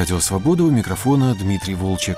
Радио Свобода, у микрофона Дмитрий Волчек.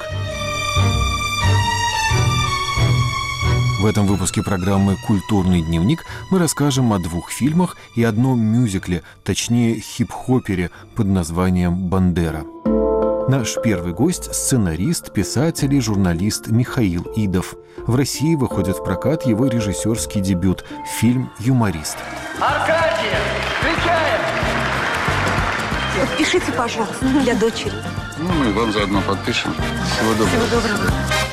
В этом выпуске программы «Культурный дневник» мы расскажем о 2 фильмах и одном мюзикле, точнее хип-хопере под названием «Бандера». Наш первый гость – сценарист, писатель и журналист Михаил Идов. В России выходит в прокат его режиссерский дебют – фильм «Юморист». Аркадия, встречаем! Подпишите, пожалуйста, для дочери. Мы вам заодно подпишем. Всего доброго. Всего доброго.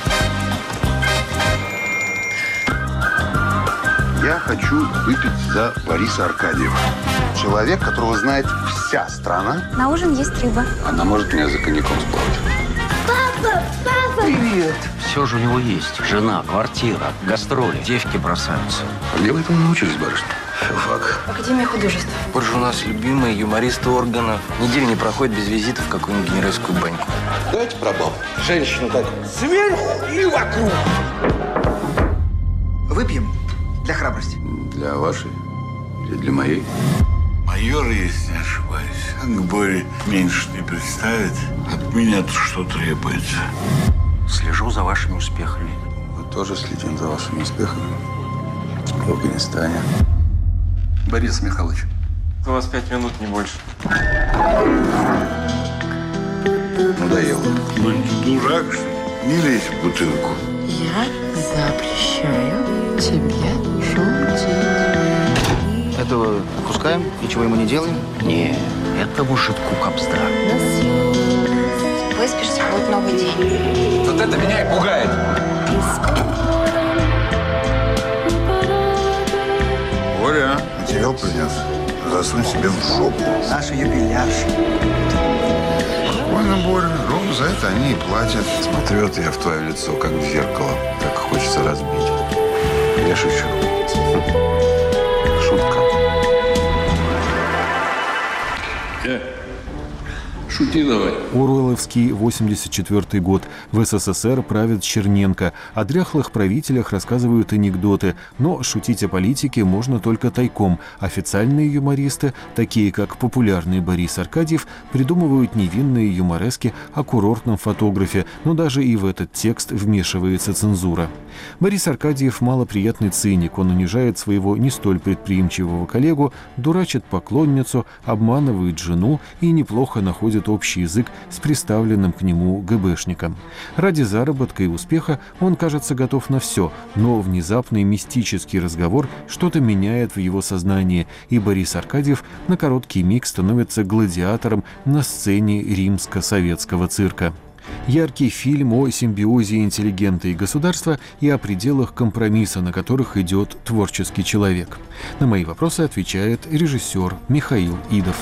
Я хочу выпить за Бориса Аркадьева. Человек, которого знает вся страна. На ужин есть рыба. Она может меня за коньяком сплавать. Папа! Папа! Привет. Все же у него есть. Жена, квартира, гастроли, девки бросаются. А где вы этому научились, барышня? Филфак. Академия художеств. Позже у нас любимые юмористы органов. Неделя не проходит без визитов в какую-нибудь генеральскую баньку. Давайте про баб. Женщину так сверху и вокруг. Выпьем для храбрости. Для вашей или для моей? Майор, если не ошибаюсь, к Боре меньше не представит. От меня тут что требуется. Слежу за вашими успехами. Мы тоже следим за вашими успехами в Афганистане. Борис Михайлович. У вас 5 минут, не больше. Надоело. Ну, ты дурак, что ли? Не лезь в бутылку. Я запрещаю тебе шутить. Этого пускаем? Ничего ему не делаем? Не, этому шутку кобзда. Выспишься, будет новый день. Вот это меня и пугает. Боря, материал принес. Засунь себе в жопу. Наша юбилярша. Ладно, Боря, ровно за это они и платят. Смотрю я в твое лицо, как в зеркало. Так хочется разбить. Я шучу. Шутка. Шути давай. Оруэлловский 84 год. В СССР правит Черненко. О дряхлых правителях рассказывают анекдоты, но шутить о политике можно только тайком. Официальные юмористы, такие как популярный Борис Аркадьев, придумывают невинные юморески о курортном фотографе, но даже и в этот текст вмешивается цензура. Борис Аркадьев малоприятный циник. Он унижает своего не столь предприимчивого коллегу, дурачит поклонницу, обманывает жену и неплохо находит общий язык с приставленным к нему ГБшником. Ради заработка и успеха он, кажется, готов на все, но внезапный мистический разговор что-то меняет в его сознании, и Борис Аркадьев на короткий миг становится гладиатором на сцене римско-советского цирка. Яркий фильм о симбиозе интеллигента и государства и о пределах компромисса, на которых идет творческий человек. На мои вопросы отвечает режиссер Михаил Идов.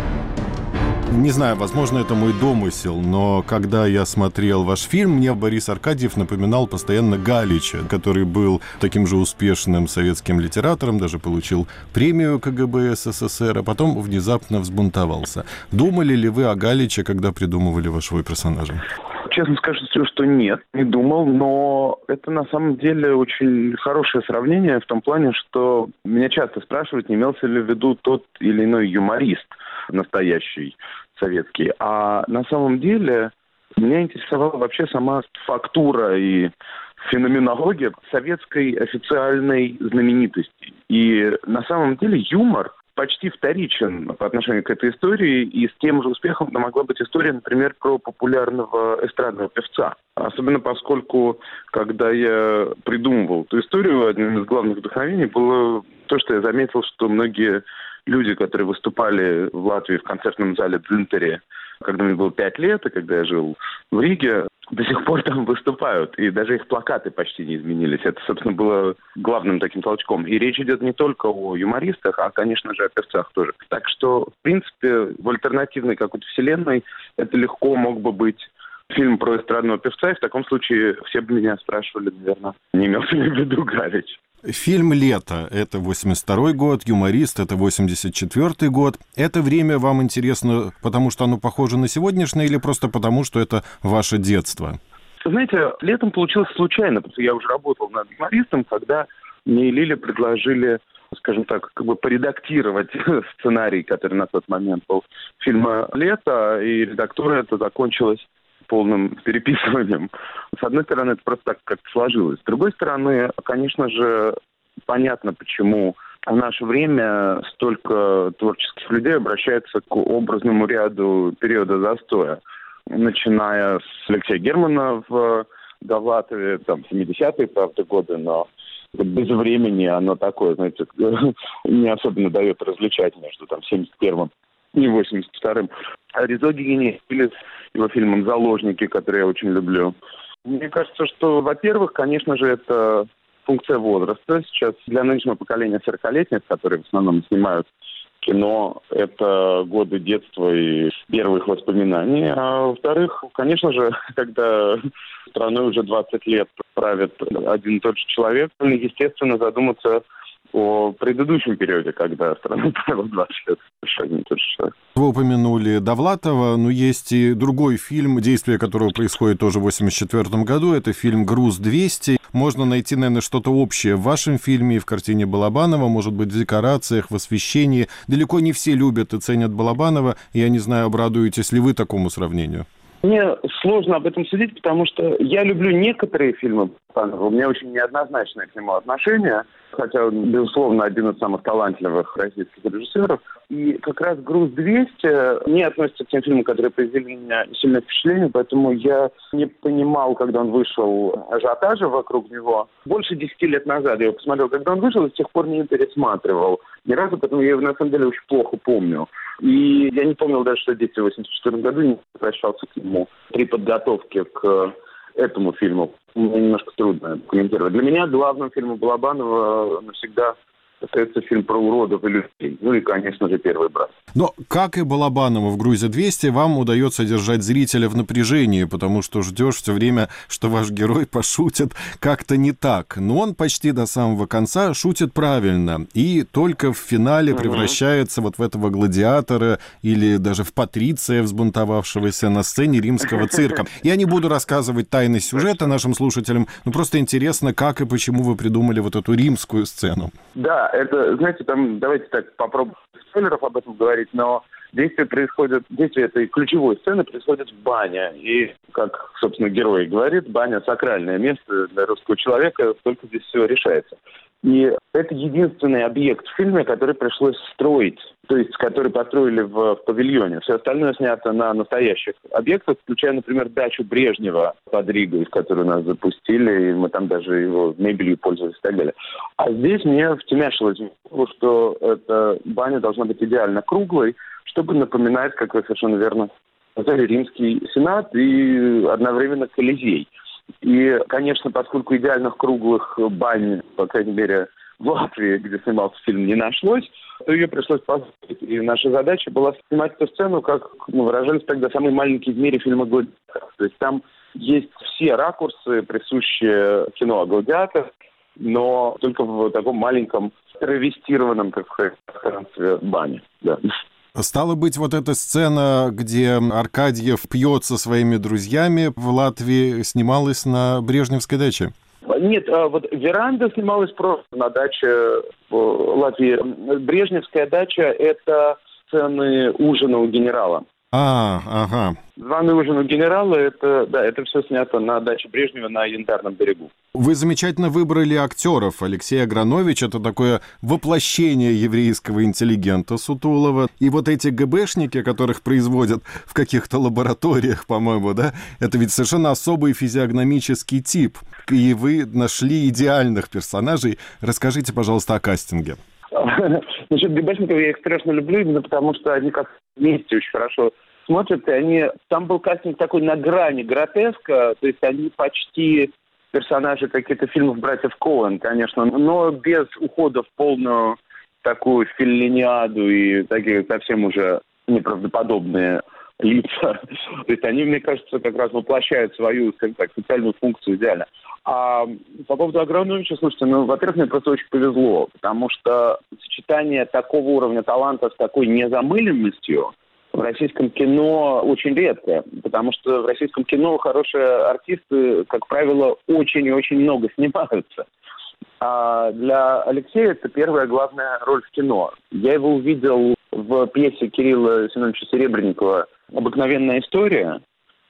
Не знаю, возможно, это мой домысел, но когда я смотрел ваш фильм, мне Борис Аркадьев напоминал постоянно Галича, который был таким же успешным советским литератором, даже получил премию КГБ СССР, а потом внезапно взбунтовался. Думали ли вы о Галиче, когда придумывали вашего персонажа? Честно скажу, что нет, не думал, но это на самом деле очень хорошее сравнение в том плане, что меня часто спрашивают, не имелся ли в виду тот или иной юморист настоящий советский. А на самом деле меня интересовала вообще сама фактура и феноменология советской официальной знаменитости. И на самом деле юмор почти вторичен по отношению к этой истории, и с тем же успехом могла быть история, например, про популярного эстрадного певца. Особенно поскольку, когда я придумывал эту историю, одним из главных вдохновений было то, что я заметил, что многие люди, которые выступали в Латвии в концертном зале Дзинтере, когда мне было 5 лет, и когда я жил в Риге, до сих пор там выступают, и даже их плакаты почти не изменились. Это, собственно, было главным таким толчком. И речь идет не только о юмористах, а, конечно же, о певцах тоже. Так что, в принципе, в альтернативной какой-то вселенной это легко мог бы быть фильм про эстрадного певца, и в таком случае все бы меня спрашивали, наверное, не имелся ли в виду Галич. Фильм «Лето» — это 82-й год, «Юморист» — это 84-й год. Это время вам интересно, потому что оно похоже на сегодняшнее или просто потому, что это ваше детство? Знаете, летом получилось случайно, потому что я уже работал над «Юмористом», когда мне и Лиле предложили скажем так, как бы поредактировать сценарий, который на тот момент был фильма «Лето», и редактура это закончилась полным переписыванием. С одной стороны, это просто так как-то сложилось. С другой стороны, конечно же, понятно, почему в наше время столько творческих людей обращаются к образному ряду периода застоя. Начиная с Алексея Германа в Довлатове, там, 70-е, правда, годы, но без времени оно такое, знаете, не особенно дает различать между там 71-м и 82-м. А Резо Гигинеис или с его фильмом «Заложники», который я очень люблю. Мне кажется, что, во-первых, конечно же, это функция возраста. Сейчас для нынешнего поколения 40-летних, которые в основном снимают кино, это годы детства и первых воспоминаний. А во-вторых, конечно же, когда страной уже 20 лет правит один и тот же человек, естественно, задуматься о предыдущем периоде, когда страна правила 20 лет. Один и тот же человек. Вы упомянули Довлатова, но есть и другой фильм, действие которого происходит тоже в 1984 году. Это фильм «Груз-200». Можно найти, наверное, что-то общее в вашем фильме и в картине Балабанова, может быть, в декорациях, в освещении. Далеко не все любят и ценят Балабанова. Я не знаю, обрадуетесь ли вы такому сравнению? Мне сложно об этом судить, потому что я люблю некоторые фильмы Балабанова. У меня очень неоднозначное к нему отношение, хотя он, безусловно, один из самых талантливых российских режиссеров. И как раз «Груз-200» не относится к тем фильмам, которые произвели на меня сильное впечатление, поэтому я не понимал, когда он вышел, ажиотажа вокруг него. Больше 10 лет назад я его посмотрел, когда он вышел, и с тех пор не пересматривал ни разу, поэтому я его на самом деле очень плохо помню. И я не помнил даже, что «Дети» в 1984 году, не обращался к нему при подготовке к этому фильму. Мне немножко трудно комментировать. Для меня главным фильмом Балабанова навсегда остается фильм про уродов и людей. Ну и, конечно же, «Первый брат». Но, как и Балабанову в «Грузе-200», вам удается держать зрителя в напряжении, потому что ждешь все время, что ваш герой пошутит как-то не так. Но он почти до самого конца шутит правильно. И только в финале превращается вот в этого гладиатора или даже в патриция, взбунтовавшегося на сцене римского цирка. Я не буду рассказывать тайны сюжета нашим слушателям, но просто интересно, как и почему вы придумали вот эту римскую сцену. Да, это, знаете, там, давайте так попробуем спойлеров об этом говорить, но действие этой ключевой сцены происходит в бане. И, как, собственно, герой говорит, баня — сакральное место для русского человека, только здесь все решается. И это единственный объект в фильме, который пришлось строить, то есть который построили в павильоне. Все остальное снято на настоящих объектах, включая, например, дачу Брежнева под Ригой, в которую нас запустили, и мы там даже его мебелью пользовались и так далее. А здесь мне втемяшилось в голову, что эта баня должна быть идеально круглой, чтобы напоминать, как вы совершенно верно сказали, Римский Сенат и одновременно Колизей. И, конечно, поскольку идеальных круглых бань, по крайней мере, в Латвии, где снимался фильм, не нашлось, то ее пришлось построить. И наша задача была снимать эту сцену, как мы выражались тогда, самый маленький в мире фильма «Гладиатор». То есть там есть все ракурсы, присущие кино о гладиаторах, но только в таком маленьком травестированном, как в пространстве, бане. Да. Стало быть, вот эта сцена, где Аркадьев пьет со своими друзьями в Латвии, снималась на Брежневской даче? Нет, вот веранда снималась просто на даче в Латвии. Брежневская дача — это сцены ужина у генерала. Ага. Званый ужин у генерала — это все снято на даче Брежнева на Янтарном берегу. Вы замечательно выбрали актеров. Алексей Агранович — это такое воплощение еврейского интеллигента Сутулова. И вот эти ГБшники, которых производят в каких-то лабораториях, по-моему, да, это ведь совершенно особый физиогномический тип. И вы нашли идеальных персонажей. Расскажите, пожалуйста, о кастинге. Насчет ГБшников я их страшно люблю, именно потому что они как вместе очень хорошо смотрят. И там был кастинг такой на грани гротеска, то есть они почти персонажи каких-то фильмов братьев Коэн, конечно, но без ухода в полную такую феллиниаду и такие совсем уже неправдоподобные лица. То есть они, мне кажется, как раз воплощают свою, скажем так, социальную функцию идеально. А по поводу Аграновича, слушайте, во-первых, мне просто очень повезло, потому что сочетание такого уровня таланта с такой незамыленностью в российском кино очень редко, потому что в российском кино хорошие артисты, как правило, очень и очень много снимаются. А для Алексея это первая главная роль в кино. Я его увидел в пьесе Кирилла Семеновича Серебренникова «Обыкновенная история».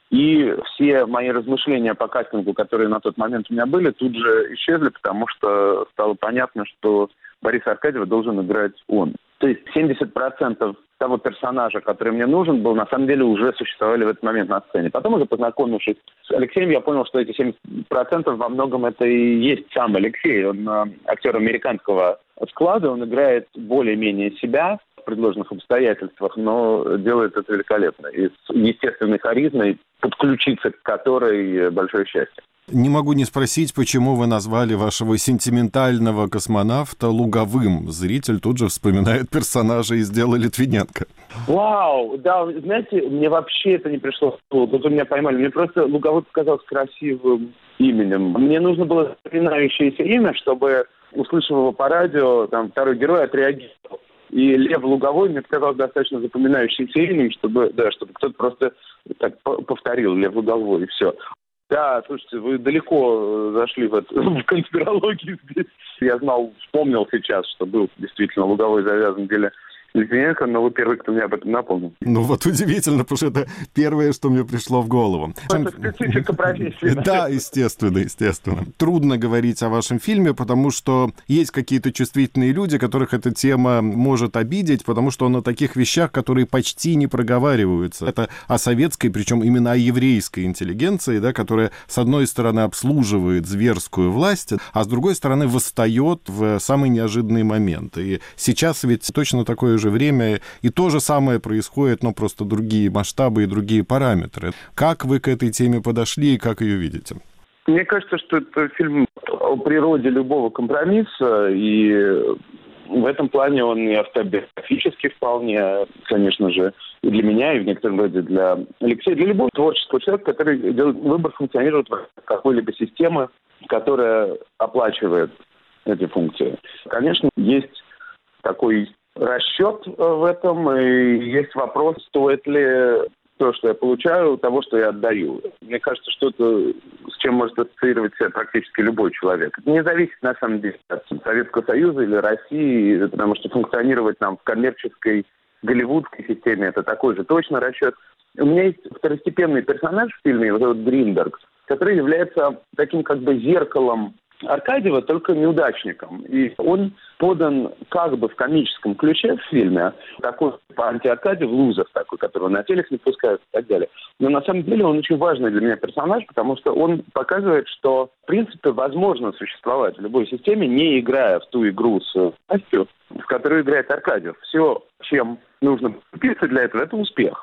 И все мои размышления по кастингу, которые на тот момент у меня были, тут же исчезли, потому что стало понятно, что Бориса Аркадьева должен играть он. То есть 70% того персонажа, который мне нужен был, на самом деле уже существовали в этот момент на сцене. Потом, уже познакомившись с Алексеем, я понял, что эти 70% во многом это и есть сам Алексей. Он актер американского склада, он играет более-менее себя в предложенных обстоятельствах, но делает это великолепно. И с естественной харизмой, подключиться к которой большое счастье. Не могу не спросить, почему вы назвали вашего сентиментального космонавта Луговым. Зритель тут же вспоминает персонажа из «Дела Литвиненко». Вау! Да, знаете, мне вообще это не пришло в голову. Тут вы меня поймали. Мне просто Луговой показался красивым именем. Мне нужно было запоминающееся имя, чтобы, услышав его по радио, там второй герой отреагировал. И Лев Луговой мне показалось достаточно запоминающимся именем, чтобы кто-то просто так повторил Лев Луговой, и все. Да, слушайте, вы далеко зашли в конспирологию здесь. Я вспомнил сейчас, что был действительно Луговой завязан в деле Литвиненко, но вы первый, кто мне об этом напомнил. Ну вот удивительно, потому что это первое, что мне пришло в голову. Это специфика профессии. Да, естественно. Трудно говорить о вашем фильме, потому что есть какие-то чувствительные люди, которых эта тема может обидеть, потому что он о таких вещах, которые почти не проговариваются. Это о советской, причем именно о еврейской интеллигенции, да, которая, с одной стороны, обслуживает зверскую власть, а с другой стороны, восстает в самые неожиданные моменты. И сейчас ведь точно такое же время, и то же самое происходит, но просто другие масштабы и другие параметры. Как вы к этой теме подошли и как ее видите? Мне кажется, что это фильм о природе любого компромисса, и в этом плане он и автобиографический вполне, конечно же, и для меня, и в некотором роде для Алексея, для любого творческого человека, который делает выбор, функционирует в какой-либо системе, которая оплачивает эти функции. Конечно, есть такой расчет в этом, и есть вопрос, стоит ли то, что я получаю, того, что я отдаю. Мне кажется, что это с чем может ассоциировать себя практически любой человек. Это не зависит, на самом деле, от Советского Союза или России, потому что функционировать нам в коммерческой голливудской системе это такой же точно расчет. У меня есть второстепенный персонаж в фильме, вот этот Гринберг, который является таким как бы зеркалом Аркадьева, только неудачником. И он подан как бы в комическом ключе в фильме, такой анти-Аркадьев, лузер такой, которого на телек не пускают и так далее. Но на самом деле он очень важный для меня персонаж, потому что он показывает, что в принципе возможно существовать в любой системе, не играя в ту игру с властью, в которую играет Аркадьев. Все, чем нужно добиться для этого, это успех.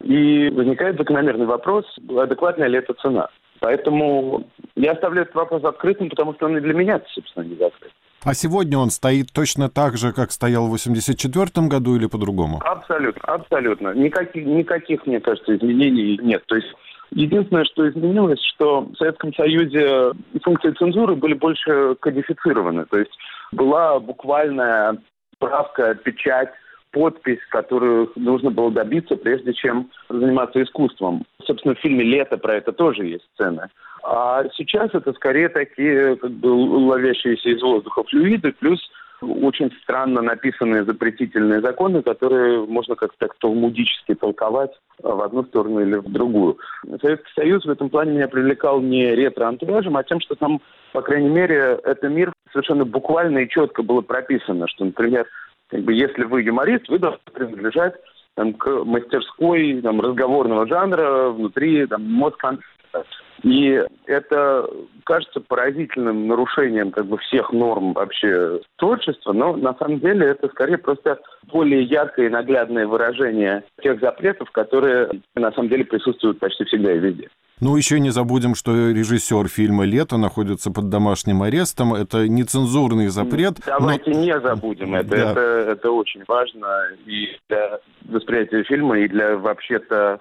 И возникает закономерный вопрос, адекватная ли это цена. Поэтому я оставляю этот вопрос открытым, потому что он и для меня, собственно, не закрыт. А сегодня он стоит точно так же, как стоял в 1984 году или по-другому? Абсолютно. Никаких, мне кажется, изменений нет. То есть единственное, что изменилось, что в Советском Союзе функции цензуры были больше кодифицированы. То есть была буквальная справка, печать, подпись, которую нужно было добиться, прежде чем заниматься искусством. Собственно, в фильме «Лето» про это тоже есть сцены. А сейчас это скорее такие как бы ловящиеся из воздуха флюиды, плюс очень странно написанные запретительные законы, которые можно как-то талмудически толковать в одну сторону или в другую. Советский Союз в этом плане меня привлекал не ретро-антуражем, а тем, что там, по крайней мере, это мир совершенно буквально и четко было прописано, что, например, как бы, если вы юморист, вы должны принадлежать к мастерской разговорного жанра внутри Москонцерта. И это кажется поразительным нарушением как бы всех норм вообще творчества, но на самом деле это скорее просто более яркое и наглядное выражение тех запретов, которые на самом деле присутствуют почти всегда и везде. Ну, еще не забудем, что режиссер фильма «Лето» находится под домашним арестом. Это нецензурный запрет. Давайте не забудем это. Да. Это очень важно и для восприятия фильма, и для вообще-то...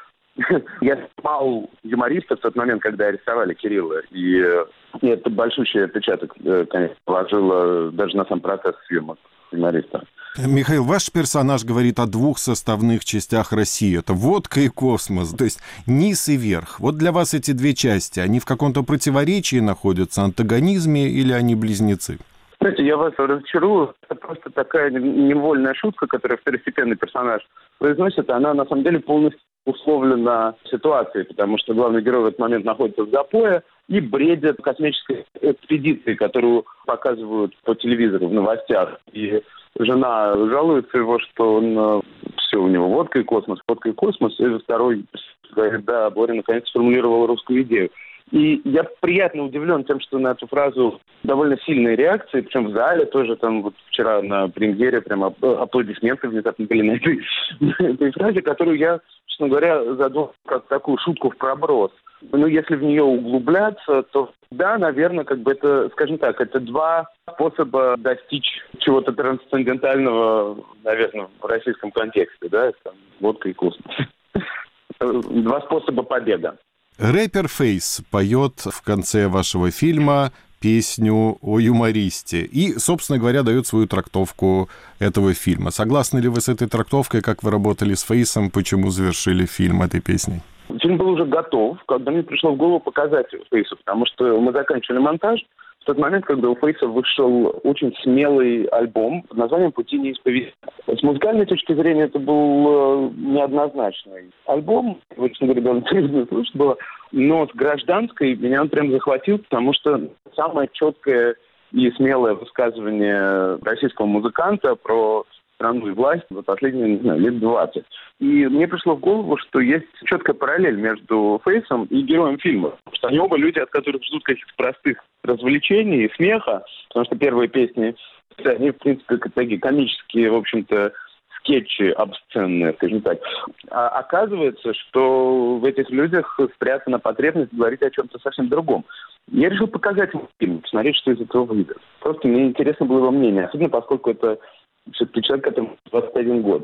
Я снимал юмориста в тот момент, когда арестовали Кирилла. И это большущий отпечаток, конечно, положило даже на сам процесс съемок юмориста. Михаил, ваш персонаж говорит о двух составных частях России. Это водка и космос, то есть низ и верх. Вот для вас эти две части, они в каком-то противоречии находятся, антагонизме или они близнецы? Знаете, я вас разочарую. Это просто такая невольная шутка, которую второстепенный персонаж произносит. Она на самом деле полностью условлена ситуацией, потому что главный герой в этот момент находится в запое и бредит космической экспедицией, которую показывают по телевизору в новостях. И жена жалуется его, что он все у него водка и космос. И второй говорит: да, Боря наконец сформулировал русскую идею. И я приятно удивлен тем, что на эту фразу довольно сильные реакции, причем в зале тоже, там вот вчера на премьере прямо аплодисменты внезапно были на этой фразе, которую я, честно говоря, задумал как такую шутку в проброс. Но если в нее углубляться, то да, наверное, как бы это, скажем так, это два способа достичь чего-то трансцендентального, наверное, в российском контексте, да, там, водка и космос. Два способа победы. Рэпер Фейс поет в конце вашего фильма песню о юмористе и, собственно говоря, дает свою трактовку этого фильма. Согласны ли вы с этой трактовкой, как вы работали с Фейсом, почему завершили фильм этой песней? Фильм был уже готов, когда мне пришло в голову показать Фейсу, потому что мы заканчивали монтаж в тот момент, когда у Фейса вышел очень смелый альбом под названием «Пути неисповедимы». С музыкальной точки зрения это был неоднозначный альбом, его, честно говоря, довольно трудно слушать было, но с гражданской меня он прям захватил, потому что самое четкое и смелое высказывание российского музыканта про страну и власть за последние, не знаю, лет 20. И мне пришло в голову, что есть четкая параллель между Фейсом и героем фильма. Потому что они оба люди, от которых ждут каких-то простых развлечений и смеха. Потому что первые песни, они, в принципе, такие комические, в общем-то, скетчи обсценные, скажем так. А оказывается, что в этих людях спрятана потребность говорить о чем-то совсем другом. Я решил показать ему фильм, посмотреть, что из этого выйдет. Просто мне интересно было его мнение. Особенно поскольку это все-таки человек, которому 21 год.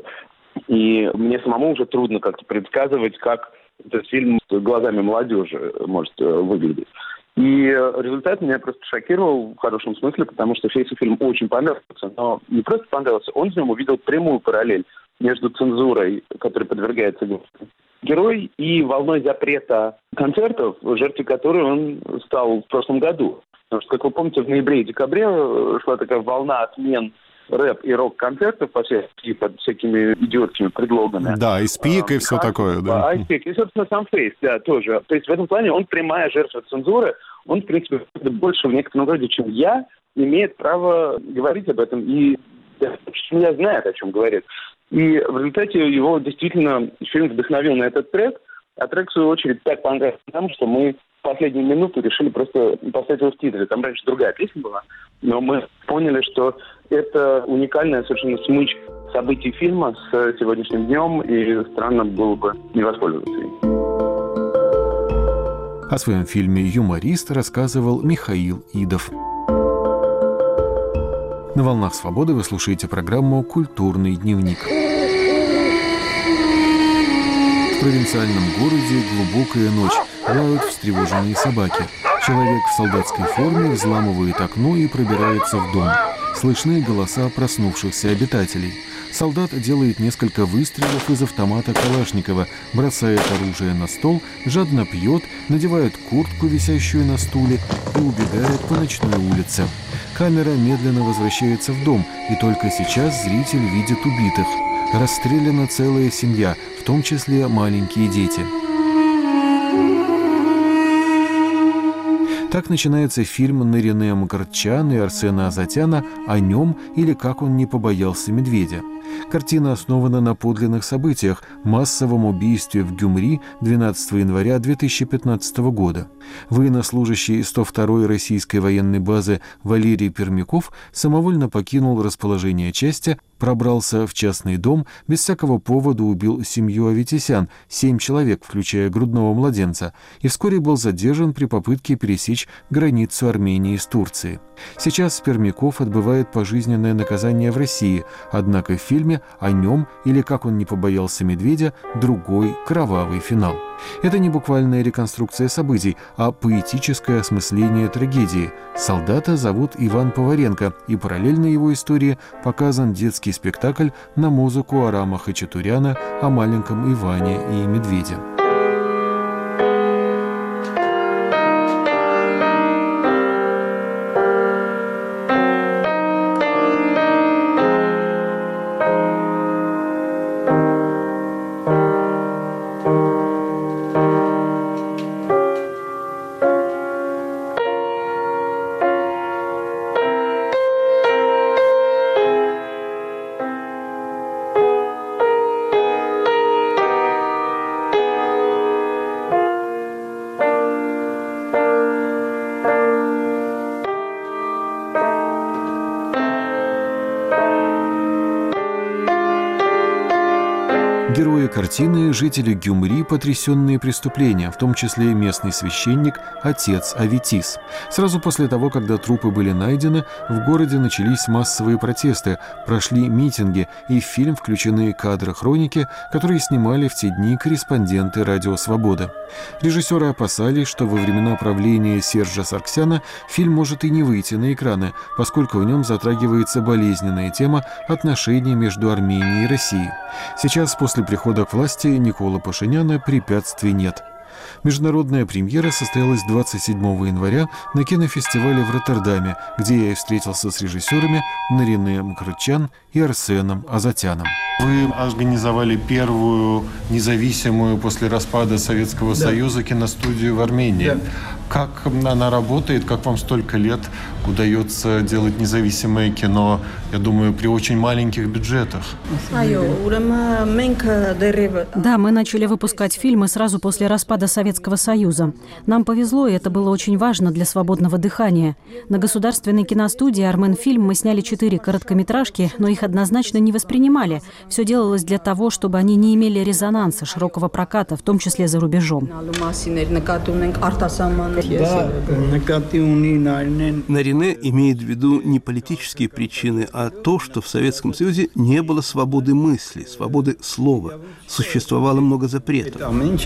И мне самому уже трудно как-то предсказывать, как этот фильм с глазами молодежи может выглядеть. И результат меня просто шокировал в хорошем смысле, потому что Фейсу фильм очень понравился. Но не просто понравился, он в нем увидел прямую параллель между цензурой, которой подвергается герой, и волной запрета концертов, жертвой которой он стал в прошлом году. Потому что, как вы помните, в ноябре и декабре шла такая волна отмен рэп и рок-концертов под всякими идиотскими предлогами. Да, и спик, и все такое, да. И спик, и, собственно, сам Фейс, да, тоже. То есть в этом плане он прямая жертва цензуры. Он, в принципе, больше в некотором роде, чем я, имеет право говорить об этом. И я знает, о чем говорит. И в результате его действительно фильм вдохновил на этот трек. А трек, в свою очередь, так понравился нам, что мы в последнюю минуту решили просто поставить его в титры. Там раньше другая песня была, но мы поняли, что это уникальная совершенно смычка событий фильма с сегодняшним днем, и странно было бы не воспользоваться им. О своем фильме «Юморист» рассказывал Михаил Идов. На «Волнах Свободы» вы слушаете программу «Культурный дневник». В провинциальном городе глубокая ночь. Лают встревоженные собаки. Человек в солдатской форме взламывает окно и пробирается в дом. Слышны голоса проснувшихся обитателей. Солдат делает несколько выстрелов из автомата Калашникова, бросает оружие на стол, жадно пьет, надевает куртку, висящую на стуле, и убегает по ночной улице. Камера медленно возвращается в дом, и только сейчас зритель видит убитых. Расстреляна целая семья, в том числе маленькие дети. Так начинается фильм Нарине Мкртчян и Арсена Азатяна «О нем» или «Как он не побоялся медведя». Картина основана на подлинных событиях – массовом убийстве в Гюмри 12 января 2015 года. Военнослужащий 102-й российской военной базы Валерий Пермяков самовольно покинул расположение части, пробрался в частный дом, без всякого повода убил семью Аветисян, 7 человек, включая грудного младенца, и вскоре был задержан при попытке пересечь границу Армении с Турцией. Сейчас Пермяков отбывает пожизненное наказание в России, однако в фильме фильме «О нем» или «Как он не побоялся медведя» другой кровавый финал. Это не буквальная реконструкция событий, а поэтическое осмысление трагедии. Солдата зовут Иван Поваренко, и параллельно его истории показан детский спектакль на музыку Арама Хачатуряна о маленьком Иване и медведе. Герои картины – жители Гюмри, потрясенные преступления, в том числе местный священник, отец Аветис. Сразу после того, когда трупы были найдены, в городе начались массовые протесты, прошли митинги, и в фильм включены кадры хроники, которые снимали в те дни корреспонденты «Радио Свобода». Режиссеры опасались, что во времена правления Сержа Сарксяна фильм может и не выйти на экраны, поскольку в нем затрагивается болезненная тема отношений между Арменией и Россией. Сейчас, после прихода к власти Никола Пашиняна, препятствий нет. Международная премьера состоялась 27 января на кинофестивале в Роттердаме, где я и встретился с режиссерами Нарине Мкртчян и Арсеном Азатяном. Вы организовали первую независимую после распада Советского Союза киностудию в Армении. Да. Как она работает, как вам столько лет удается делать независимое кино, я думаю, при очень маленьких бюджетах? Да, мы начали выпускать фильмы сразу после распада Советского Союза. Нам повезло, и это было очень важно для свободного дыхания. На государственной киностудии «Арменфильм» мы сняли 4 короткометражки, но их однозначно не воспринимали. Все делалось для того, чтобы они не имели резонанса, широкого проката, в том числе за рубежом. Нарине имеет в виду не политические причины, а то, что в Советском Союзе не было свободы мысли, свободы слова. Существовало много запретов.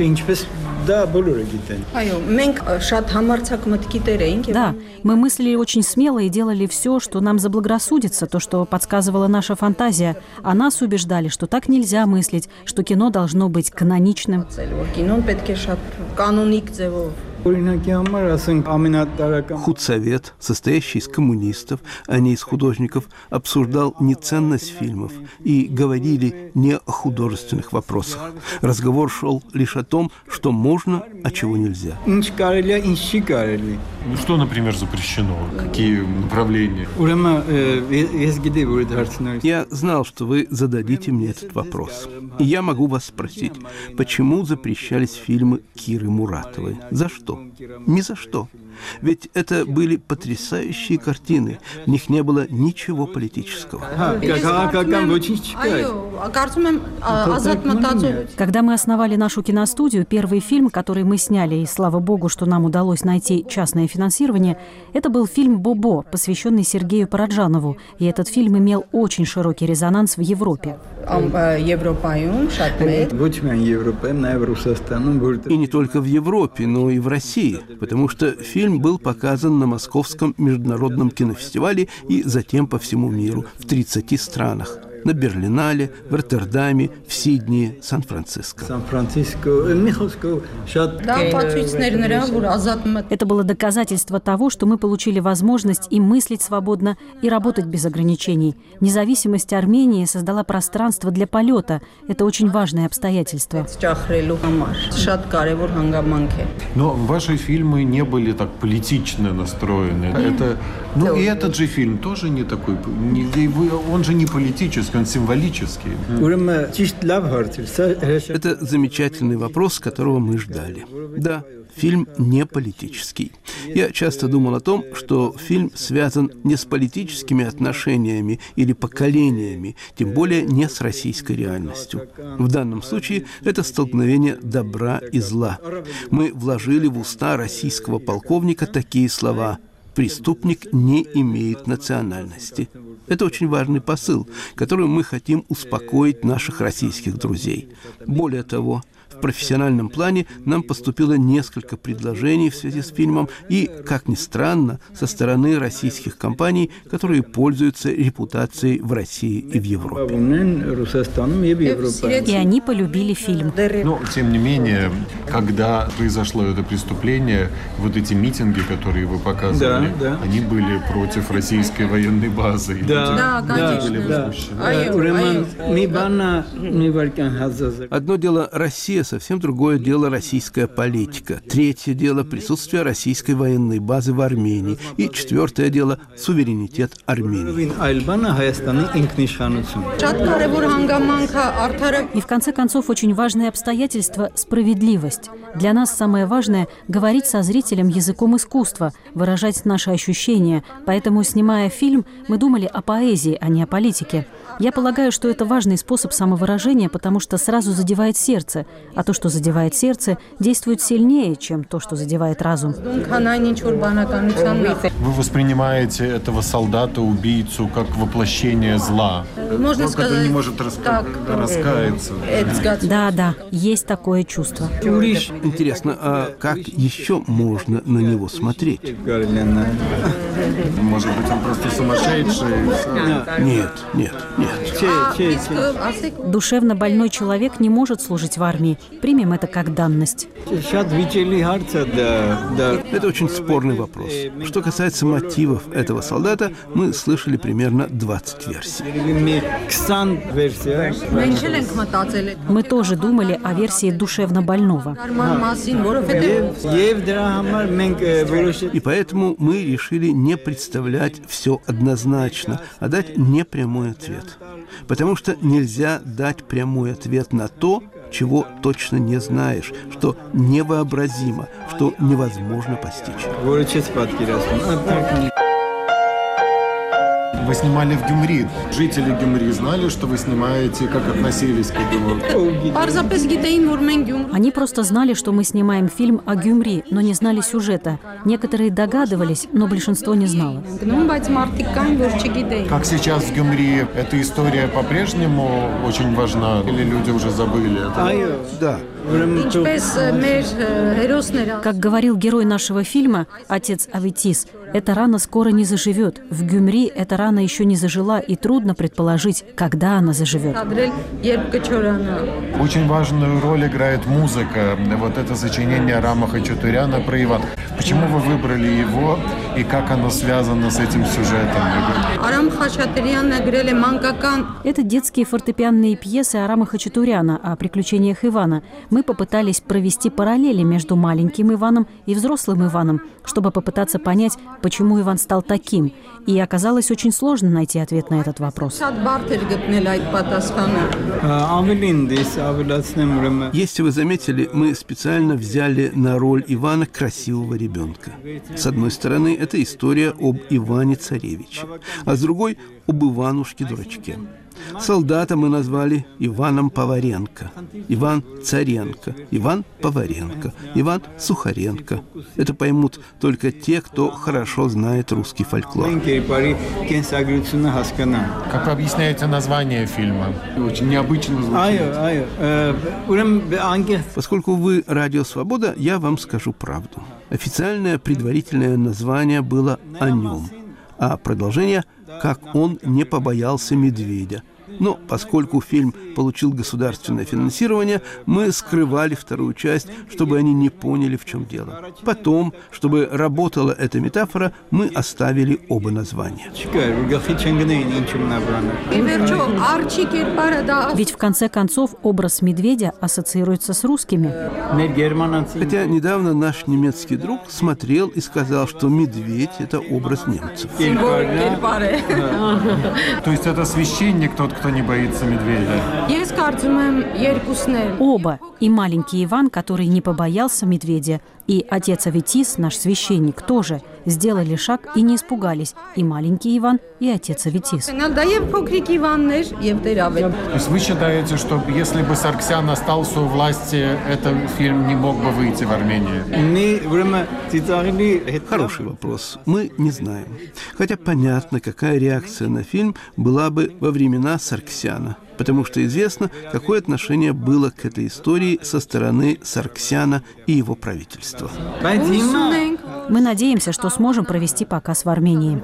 Да, мы мыслили очень смело и делали все, что нам заблагорассудится, то, что подсказывала наша фантазия. А нас убеждали, что так нельзя мыслить, что кино должно быть каноничным. Худсовет, состоящий из коммунистов, а не из художников, обсуждал не ценность фильмов и говорили не о художественных вопросах. Разговор шел лишь о том, что можно, а чего нельзя. Ну что, например, запрещено? Какие направления? Я знал, что вы зададите мне этот вопрос. И я могу вас спросить, почему запрещались фильмы Киры Муратовой? За что? Ни за что. Ведь это были потрясающие картины. В них не было ничего политического. Когда мы основали нашу киностудию, первый фильм, который мы сняли, и слава богу, что нам удалось найти частное финансирование, это был фильм «Бобо», посвященный Сергею Параджанову. И этот фильм имел очень широкий резонанс в Европе. И не только в Европе, но и в России, потому что фильм был показан на Московском международном кинофестивале и затем по всему миру в 30 странах. На Берлинале, в Роттердаме, в Сиднее, Сан-Франциско. Это было доказательство того, что мы получили возможность и мыслить свободно, и работать без ограничений. Независимость Армении создала пространство для полета. Это очень важное обстоятельство. Но ваши фильмы не были так политично настроены. И этот же фильм тоже не такой, он же не политический. Он символический. Это замечательный вопрос, которого мы ждали. Да, фильм не политический. Я часто думал о том, что фильм связан не с политическими отношениями или поколениями, тем более не с российской реальностью. В данном случае это столкновение добра и зла. Мы вложили в уста российского полковника такие слова: «Преступник не имеет национальности». Это очень важный посыл, которым мы хотим успокоить наших российских друзей. Более того, в профессиональном плане нам поступило несколько предложений в связи с фильмом и, как ни странно, со стороны российских компаний, которые пользуются репутацией в России и в Европе. И они полюбили фильм. Но, тем не менее, когда произошло это преступление, вот эти митинги, которые вы показывали, они были против российской военной базы. Да, конечно. Одно дело Россия, совсем другое дело российская политика. Третье дело присутствие российской военной базы в Армении. И четвертое дело суверенитет Армении. И в конце концов очень важное обстоятельство – справедливость. Для нас самое важное – говорить со зрителем языком искусства, выражать наши ощущения. Поэтому, снимая фильм, мы думали о поэзии, а не о политике. Я полагаю, что это важный способ самовыражения, потому что сразу задевает сердце. А то, что задевает сердце, действует сильнее, чем то, что задевает разум. Вы воспринимаете этого солдата-убийцу как воплощение зла, Можно сказать, который не может раскаяться. Да, есть такое чувство. Интересно, а как еще можно на него смотреть? Может быть, он просто сумасшедший? Нет. Душевно больной человек не может служить в армии. Примем это как данность. Это очень спорный вопрос. Что касается мотивов этого солдата, мы слышали примерно 20 версий. Мы тоже думали о версии душевно больного. И поэтому мы решили не представлять все однозначно, а дать непрямой ответ. Потому что нельзя дать прямой ответ на то, чего точно не знаешь, что невообразимо, что невозможно постичь. Вы снимали в Гюмри. Жители Гюмри знали, что вы снимаете, как относились к этому? Они просто знали, что мы снимаем фильм о Гюмри, но не знали сюжета. Некоторые догадывались, но большинство не знало. Как сейчас в Гюмри, эта история по-прежнему очень важна? Или люди уже забыли это? Да. Как говорил герой нашего фильма, отец Аветис, эта рана скоро не заживет. В Гюмри эта рана еще не зажила, и трудно предположить, когда она заживет. Очень важную роль играет музыка. Вот это сочинение Рама Хачатуряна про Ивана. Почему вы выбрали его и как оно связано с этим сюжетом? Это детские фортепианные пьесы Арама Хачатуряна о приключениях Ивана. Мы попытались провести параллели между маленьким Иваном и взрослым Иваном, чтобы попытаться понять, почему Иван стал таким. И оказалось очень сложно найти ответ на этот вопрос. Если вы заметили, мы специально взяли на роль Ивана красивого ребенка. С одной стороны, это история об Иване-царевиче, а с другой – об Иванушке-дурачке. Солдата мы назвали Иваном Поваренко, Иван Царенко, Иван Поваренко, Иван Сухаренко. Это поймут только те, кто хорошо знает русский фольклор. Как вы объясняете название фильма? Очень необычно звучит. Поскольку вы «Радио Свобода», я вам скажу правду. Официальное предварительное название было «О нем», а продолжение «Как он не побоялся медведя». Но поскольку фильм получил государственное финансирование, мы скрывали вторую часть, чтобы они не поняли, в чем дело. Потом, чтобы работала эта метафора, мы оставили оба названия. Ведь в конце концов образ медведя ассоциируется с русскими. Хотя недавно наш немецкий друг смотрел и сказал, что медведь – это образ немцев. То есть это священник, тот, кто не боится медведя? Оба. И маленький Иван, который не побоялся медведя, И отец Аветис, наш священник, тоже сделали шаг и не испугались. И маленький Иван, и отец Аветис. То есть вы считаете, что если бы Саргсян остался у власти, этот фильм не мог бы выйти в Армении? Хороший вопрос. Мы не знаем. Хотя понятно, какая реакция на фильм была бы во времена Саргсяна. Потому что известно, какое отношение было к этой истории со стороны Саргсяна и его правительства. Мы надеемся, что сможем провести показ в Армении.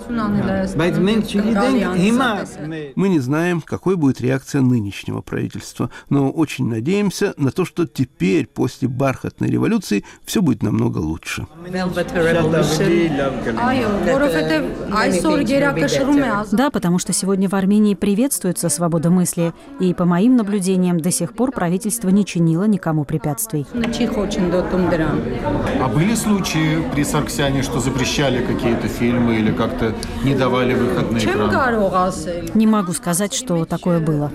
Мы не знаем, какой будет реакция нынешнего правительства, но очень надеемся на то, что теперь, после бархатной революции, все будет намного лучше. Да, потому что сегодня в Армении приветствуется свобода мысли, и, по моим наблюдениям, до сих пор правительство не чинило никому препятствий. А были случаи при Саргсяне, что запрещали какие-то фильмы или как-то не давали выход на экран? Не могу сказать, что такое было.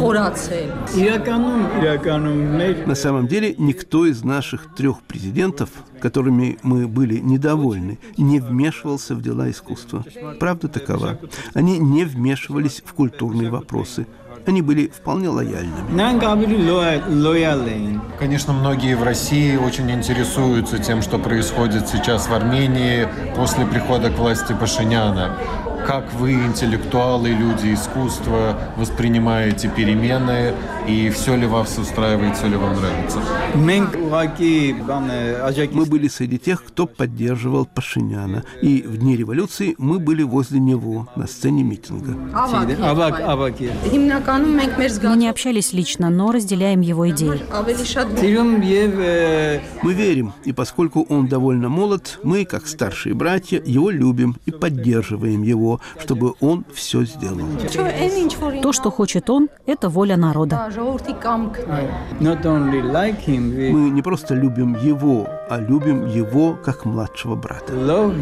На самом деле, никто из наших 3 президентов, которыми мы были недовольны, не вмешивался в дела искусства. Правда такова. Они не вмешивались в культурные вопросы. Они были вполне лояльными. Конечно, многие в России очень интересуются тем, что происходит сейчас в Армении после прихода к власти Пашиняна. Как вы, интеллектуалы, люди искусства, воспринимаете перемены, и все ли вас устраивает, все ли вам нравится? Мы были среди тех, кто поддерживал Пашиняна, и в дни революции мы были возле него на сцене митинга. Мы не общались лично, но разделяем его идеи. Мы верим, и поскольку он довольно молод, мы, как старшие братья, его любим и поддерживаем его, чтобы он все сделал. То, что хочет он, это воля народа. Мы не просто любим его, а любим его как младшего брата.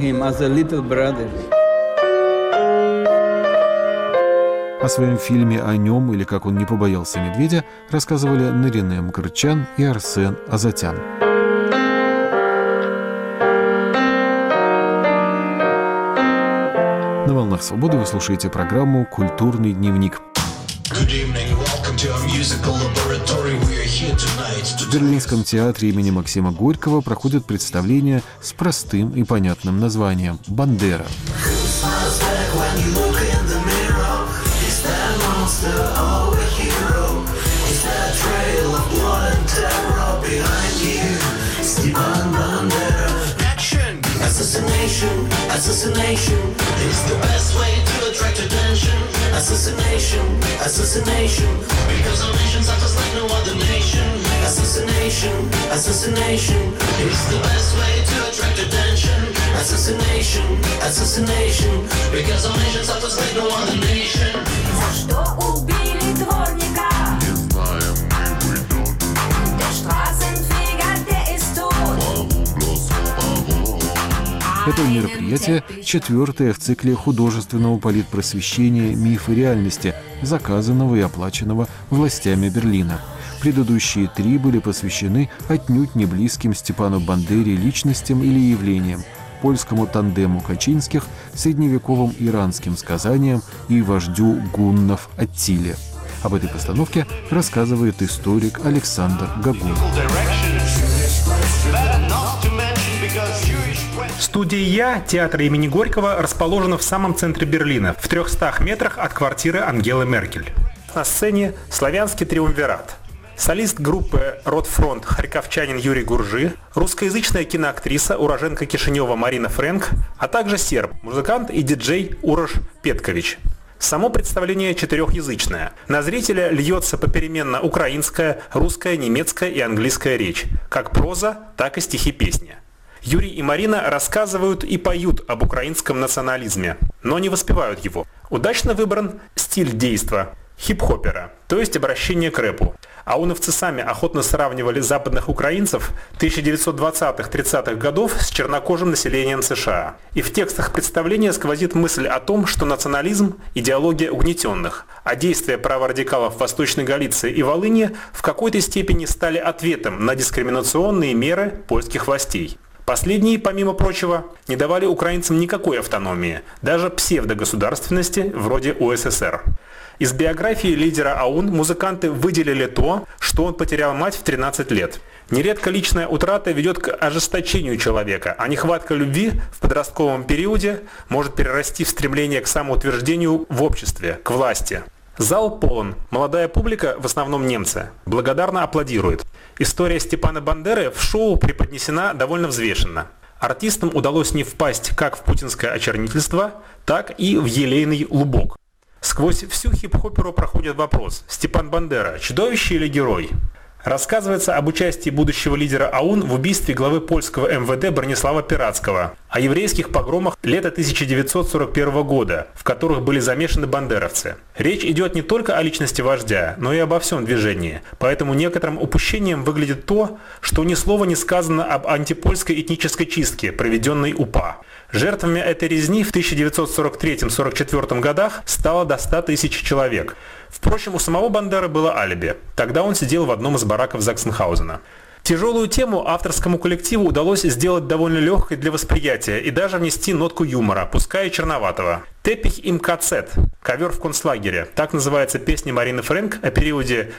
О своем фильме «О нем» или «Как он не побоялся медведя» рассказывали Нарине Мкртчян и Арсен Азатян. На «Волнах свободы» вы слушаете программу «Культурный дневник». В Берлинском театре имени Максима Горького проходит представление с простым и понятным названием «Бандера». Assassination is the best way to attract attention. Assassination, because our nation's not just like no other nation. Assassination is the best way to attract attention. Assassination, because our nation's not just like no other nation. За что убили дворника? Не знаем, мы уйдем. Der Straßenfeger, der ist tot. Это мероприятие четвертое в цикле художественного политпросвещения «Миф и реальности», заказанного и оплаченного властями Берлина. Предыдущие 3 были посвящены отнюдь не близким Степану Бандере личностям или явлениям, польскому тандему Качинских, средневековым иранским сказаниям и вождю гуннов Аттиле. Об этой постановке рассказывает историк Александр Гагун. Студия «Я» театра имени Горького расположена в самом центре Берлина, в 300 метрах от квартиры Ангелы Меркель. На сцене славянский триумвират. Солист группы «Ротфронт» харьковчанин Юрий Гуржи, русскоязычная киноактриса, уроженка Кишинева Марина Фрэнк, а также серб, музыкант и диджей Урош Петкович. Само представление 4-язычное. На зрителя льется попеременно украинская, русская, немецкая и английская речь, как проза, так и стихи-песни. Юрий и Марина рассказывают и поют об украинском национализме, но не воспевают его. Удачно выбран стиль действа хип-хопера, то есть обращение к рэпу. Ауновцы сами охотно сравнивали западных украинцев 1920-30-х годов с чернокожим населением США. И в текстах представления сквозит мысль о том, что национализм – идеология угнетенных, а действия праворадикалов в Восточной Галиции и Волыни в какой-то степени стали ответом на дискриминационные меры польских властей. Последние, помимо прочего, не давали украинцам никакой автономии, даже псевдогосударственности вроде УССР. Из биографии лидера АУН музыканты выделили то, что он потерял мать в 13 лет. Нередко личная утрата ведет к ожесточению человека, а нехватка любви в подростковом периоде может перерасти в стремление к самоутверждению в обществе, к власти. Зал полон. Молодая публика, в основном немцы, благодарно аплодирует. История Степана Бандеры в шоу преподнесена довольно взвешенно. Артистам удалось не впасть как в путинское очернительство, так и в елейный лубок. Сквозь всю хип-хоперу проходит вопрос: Степан Бандера – чудовище или герой? Рассказывается об участии будущего лидера АУН в убийстве главы польского МВД Бронислава Пиратского, о еврейских погромах лета 1941 года, в которых были замешаны бандеровцы. Речь идет не только о личности вождя, но и обо всем движении, поэтому некоторым упущением выглядит то, что ни слова не сказано об антипольской этнической чистке, проведенной УПА. Жертвами этой резни в 1943-1944 годах стало до 100 тысяч человек. Впрочем, у самого Бандеры было алиби. Тогда он сидел в одном из бараков Заксенхаузена. Тяжелую тему авторскому коллективу удалось сделать довольно легкой для восприятия и даже внести нотку юмора, пускай и черноватого. «Теппих им кацет» – ковер в концлагере. Так называется песня Марины Фрэнк о периоде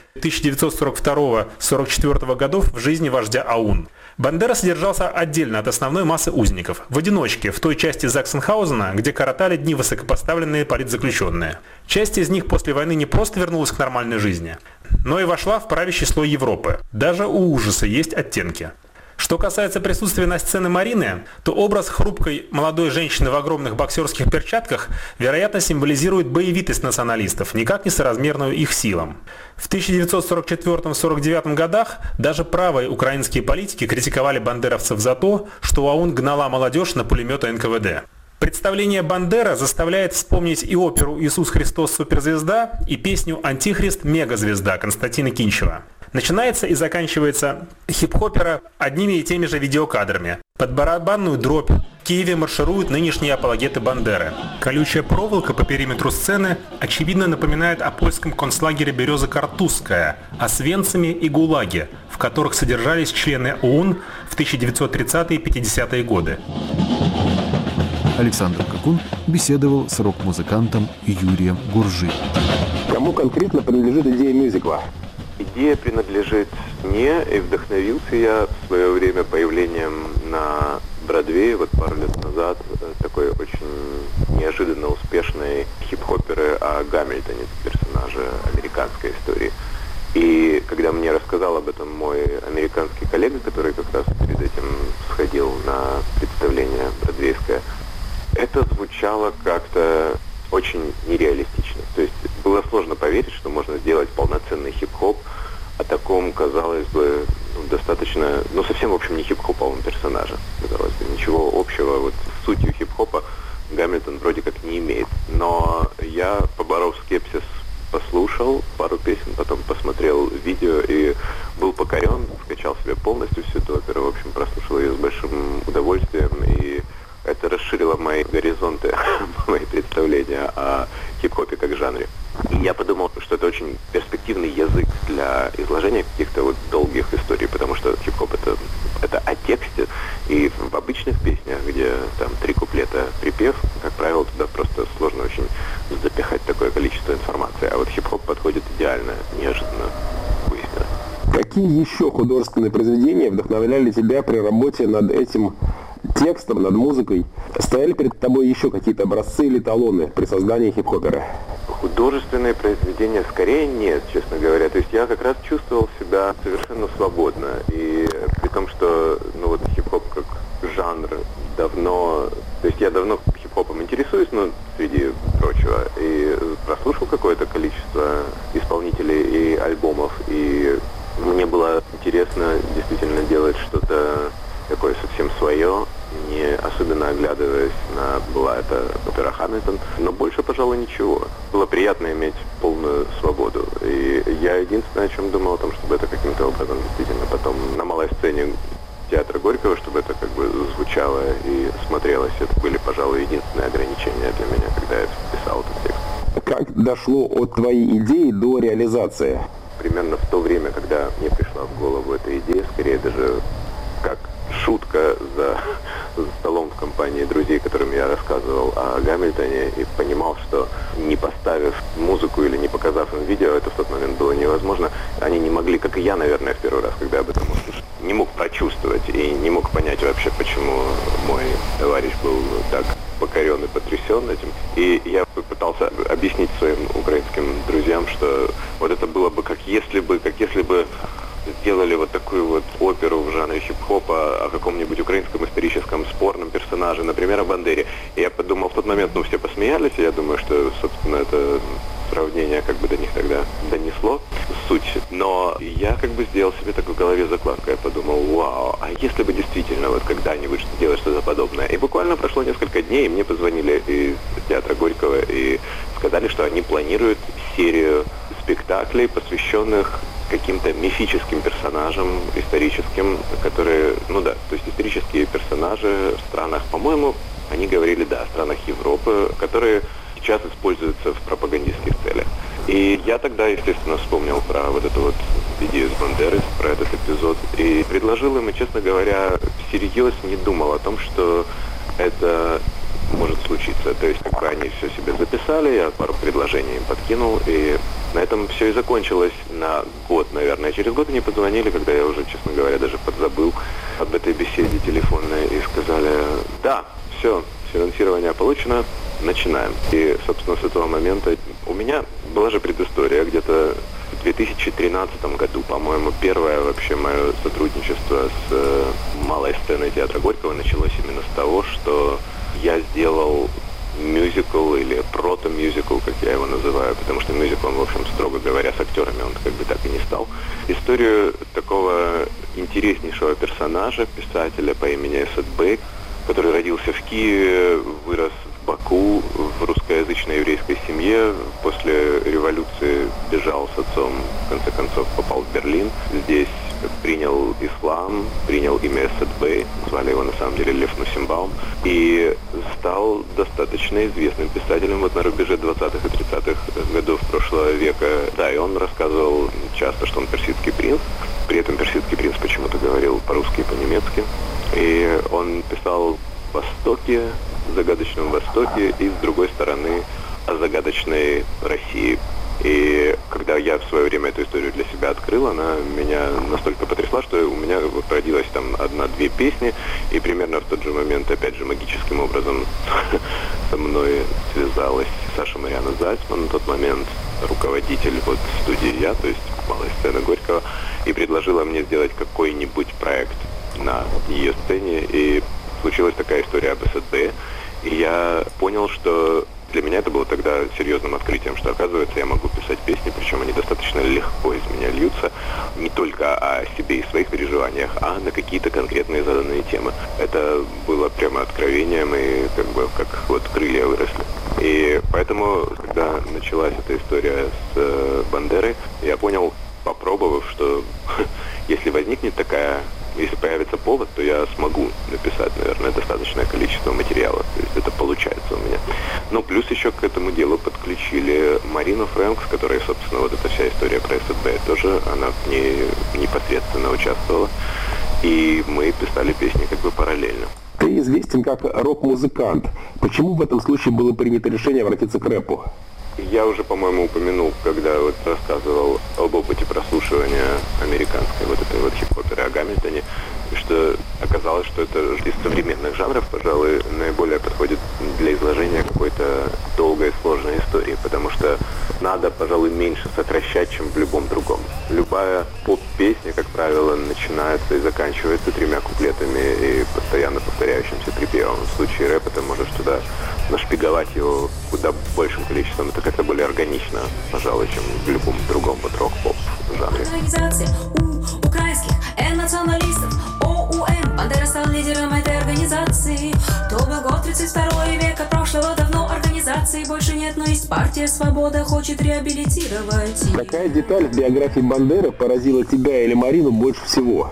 1942-1944 годов в жизни вождя АУН. Бандера содержался отдельно от основной массы узников, в одиночке, в той части Заксенхаузена, где коротали дни высокопоставленные политзаключенные. Часть из них после войны не просто вернулась к нормальной жизни, но и вошла в правящий слой Европы. Даже у ужаса есть оттенки. Что касается присутствия на сцене Марины, то образ хрупкой молодой женщины в огромных боксерских перчатках, вероятно, символизирует боевитость националистов, никак не соразмерную их силам. В 1944-1949 годах даже правые украинские политики критиковали бандеровцев за то, что АУН гнала молодежь на пулеметы НКВД. Представление Бандера заставляет вспомнить и оперу «Иисус Христос суперзвезда», и песню «Антихрист мегазвезда» Константина Кинчева. Начинается и заканчивается хип-хопера одними и теми же видеокадрами. Под барабанную дробь в Киеве маршируют нынешние апологеты Бандеры. Колючая проволока по периметру сцены очевидно напоминает о польском концлагере Береза-Картузская, Освенциме и ГУЛАГе, в которых содержались члены ОУН в 1930-е и 50-е годы. Александр Какун беседовал с рок-музыкантом Юрием Гуржи. Кому конкретно принадлежит идея мюзикла? Идея принадлежит мне, и вдохновился я в свое время появлением на Бродвее, вот пару лет назад, такой очень неожиданно успешной хип-хоперы о Гамильтоне, персонаже американской истории. И когда мне рассказал об этом мой американский коллега, который как раз перед этим сходил на представление бродвейское, это звучало как-то очень нереалистично. То есть было сложно поверить, что можно сделать полноценный хип-хоп о таком, казалось бы, достаточно, совсем, в общем, не хип-хоповом персонаже. Казалось бы, ничего общего вот с сутью хип-хопа Гамильтон вроде как не имеет. Но я, поборов скепсис, послушал пару песен, потом посмотрел видео и был покорен, скачал себе полностью всю эту оперу, в общем, прослушал ее с большим удовольствием, и это расширило мои горизонты, мои представления о хип-хопе как жанре. И я подумал, что это очень перспективный язык для изложения каких-то вот долгих историй, потому что хип-хоп это о тексте, и в обычных песнях, где там 3 куплета припев, как правило, туда просто сложно очень запихать такое количество информации. А вот хип-хоп подходит идеально, неожиданно выяснилось. Какие еще художественные произведения вдохновляли тебя при работе над этим текстом, над музыкой? Стояли перед тобой еще какие-то образцы или талоны при создании хип-хопера? Художественные произведения скорее нет, честно говоря. То есть я как раз чувствовал себя совершенно свободно. И при том, что хип-хоп как жанр давно... То есть я давно хип-хопом интересуюсь, среди прочего. И прослушал какое-то количество исполнителей и альбомов. И мне было интересно действительно делать что-то такое совсем свое, не особенно оглядываясь на была это опера Гамильтон, но больше, пожалуй, ничего. Было приятно иметь полную свободу. И я единственное, о чем думал, о том, чтобы это каким-то образом действительно потом на малой сцене театра Горького, чтобы это как бы звучало и смотрелось. Это были, пожалуй, единственные ограничения для меня, когда я писал этот текст. Как дошло от твоей идеи до реализации? Примерно в то время, когда мне пришла в голову эта идея, скорее даже как шутка за столом в компании друзей, которым я рассказывал о Гамильтоне, и понимал, что не поставив музыку или не показав им видео, это в тот момент было невозможно. Они не могли, как и я, наверное, в первый раз, когда об этом услышал, не мог прочувствовать и не мог понять вообще, почему мой товарищ был так покорен и потрясен этим. И я пытался объяснить своим украинским друзьям, что вот это было бы как если бы сделали вот такую вот оперу в жанре хип-хопа о каком-нибудь украинском историческом спорном персонаже, например, о Бандере. И я подумал, в тот момент, все посмеялись, и я думаю, что, собственно, это сравнение как бы до них тогда донесло суть. Но я как бы сделал себе так в голове закладку. Я подумал, вау, а если бы действительно вот когда-нибудь делать что-то подобное? И буквально прошло несколько дней, и мне позвонили из театра Горького и сказали, что они планируют серию спектаклей, посвященных каким-то мифическим персонажам, историческим, которые, то есть исторические персонажи в странах, по-моему, они говорили, в странах Европы, которые сейчас используются в пропагандистских целях. И я тогда, естественно, вспомнил про вот эту вот идею с Бандерой, про этот эпизод, и предложил им, и, честно говоря, всерьез не думал о том, что это может случиться. То есть, как бы они все себе записали, я пару предложений им подкинул, и на этом все и закончилось на год, наверное. Через год они позвонили, когда я уже, честно говоря, даже подзабыл об этой беседе телефонной, и сказали, да, все, финансирование получено, начинаем. И, собственно, с этого момента у меня была же предыстория. Где-то в 2013 году, по-моему, первое вообще мое сотрудничество с малой сценой театра Горького началось именно с того, что я сделал мюзикл или прото-мюзикл, как я его называю, потому что мюзикл, он, в общем, строго говоря, с актерами он как бы так и не стал. Историю такого интереснейшего персонажа, писателя по имени Эсет Бей, который родился в Киеве, вырос в Баку, в русскоязычной еврейской семье, после революции бежал с отцом, в конце концов попал в Берлин, здесь принял ислам, принял имя Эсет Бей, звали его на самом деле Лев Нусимбаум, и стал достаточно известным писателем вот на рубеже 20-х и 30-х годов прошлого века. Да, и он рассказывал часто, что он персидский принц, при этом персидский принц почему-то говорил по-русски и по-немецки, и он писал о Востоке, загадочном Востоке, и с другой стороны о загадочной России. И когда я в свое время эту историю для себя открыл, она меня настолько потрясла, что у меня вот родилась там 1-2 песни, и примерно в тот же момент, опять же, магическим образом со мной связалась Саша Мариана Зальцман, на тот момент руководитель вот студии «Я», то есть малой сцены Горького, и предложила мне сделать какой-нибудь проект на ее сцене, и случилась такая история об Эсет Бее, и я понял, что для меня это было тогда серьезным открытием, что, оказывается, я могу писать песни, причем они достаточно легко из меня льются, не только о себе и своих переживаниях, а на какие-то конкретные заданные темы. Это было прямо откровением, и как бы как вот крылья выросли. И поэтому, когда началась эта история с Бандерой, я понял, попробовав, что если возникнет такая, если появится повод, то я смогу написать, наверное, достаточное количество материала. То есть это получается у меня. Ну, плюс еще к этому делу подключили Марину Фрэнк, с которой, собственно, вот эта вся история про Эсет Бей тоже, она в ней непосредственно участвовала. И мы писали песни как бы параллельно. Ты известен как рок-музыкант. Почему в этом случае было принято решение обратиться к рэпу? Я уже, по-моему, упомянул, когда вот рассказывал об опыте прослушивания американской вот этой вот хип-оперы о Гамильтоне, что оказалось, что это из современных жанров, пожалуй, наиболее подходит для изложения какой-то долгой сложной истории, потому что надо, пожалуй, меньше сокращать, чем в любом другом. Любая поп-песня, как правило, начинается и заканчивается 3 куплетами и постоянно повторяющимся припевом. В случае рэпа ты можешь туда нашпиговать его куда большим количеством. Это как-то более органично, пожалуй, чем в любом другом вот рок-поп жанре. Организации у украинских националистов ОУН. Бандера стал лидером этой организации. То был год 32 века прошлого, давно организации больше нет, но есть партия «Свобода» хочет реабилитировать. Какая деталь в биографии Бандеры поразила тебя или Марину больше всего?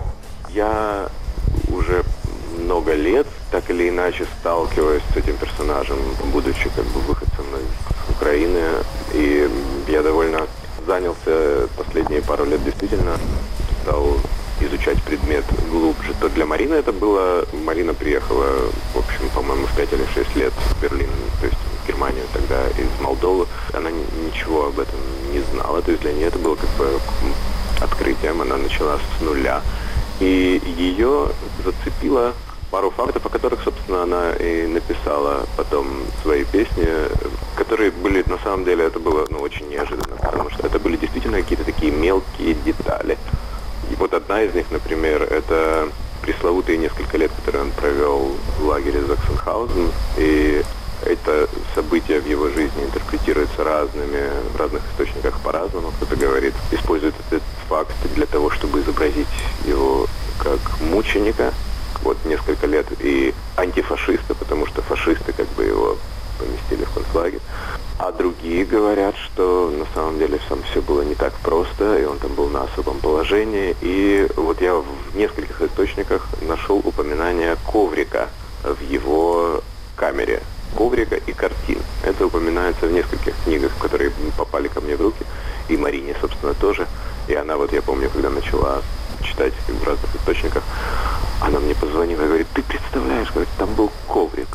Я уже много лет так или иначе сталкиваюсь с этим персонажем, будучи как бы выходцем из Украины, и я довольно занялся последние пару лет, действительно стал изучать изучать предмет глубже, то для Марины это было... Марина приехала, в общем, по-моему, в 5 или 6 лет в Берлин, то есть в Германию тогда из Молдовы. Она ничего об этом не знала, то есть для нее это было как бы открытием. Она начала с нуля. И ее зацепило пару фактов, о которых, собственно, она и написала потом свои песни, которые были, на самом деле, это было очень неожиданно, потому что это были действительно какие-то такие мелкие детали. И вот одна из них, например, это пресловутые несколько лет, которые он провел в лагере Заксенхаузен, и это событие в его жизни интерпретируется в разных источниках по-разному. Кто-то говорит, использует этот факт для того, чтобы изобразить его как мученика, вот несколько лет, и антифашиста, потому что фашисты как бы его поместили в концлагерь. А другие говорят, что на самом деле все было не так просто, и он там был на особом положении. И вот я в нескольких источниках нашел упоминание коврика в его камере. Коврика и картин. Это упоминается в нескольких книгах, которые попали ко мне в руки, и Марине, собственно, тоже. И она, вот я помню, когда начала читать в разных источниках, она мне позвонила и говорит: ты представляешь, говорит, там был коврик.